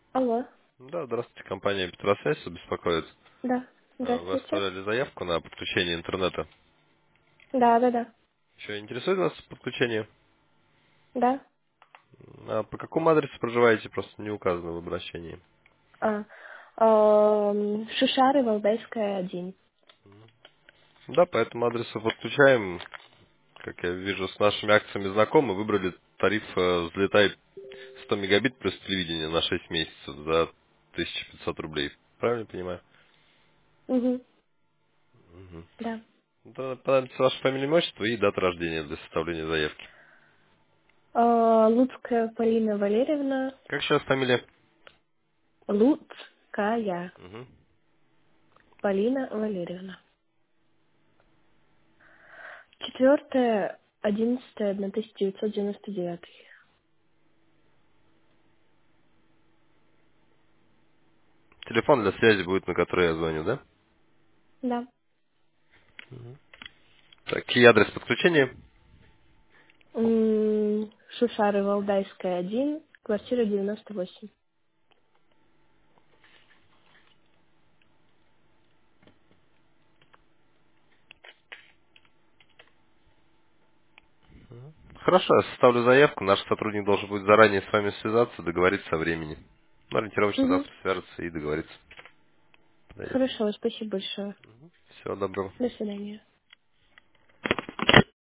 Алло. Да, здравствуйте, компания Петросвязь беспокоит. Да. Вы Здравствуйте. оставляли заявку на подключение интернета. Да, да, да. Еще интересует вас подключение? Да. А по какому адресу проживаете? Просто не указано в обращении. А. Шишары, Валдайская, 1. Да, по этому адресу подключаем. Как я вижу, с нашими акциями знакомы. Выбрали тариф «Взлетай 100 мегабит плюс телевидение» на 6 месяцев за 1500 рублей. Правильно понимаю? Угу. Мгм. Да. Да, понадобится ваше фамилия, имя, отчество и дата рождения для составления заявки. Луцкая Полина Валерьевна. Как сейчас фамилия? Луцкая Мгм. Полина Валерьевна. 4.11.1999. Телефон для связи будет, на который я звоню, да? Да. Так, и адрес подключения? Шишары, Валдайская, 1. Квартира 98. Хорошо, я составлю заявку. Наш сотрудник должен будет заранее с вами связаться, договориться о времени. Ну, ориентировочно Угу. завтра свяжется и договориться. Подойдет. Хорошо, спасибо большое. Всего доброго. До свидания.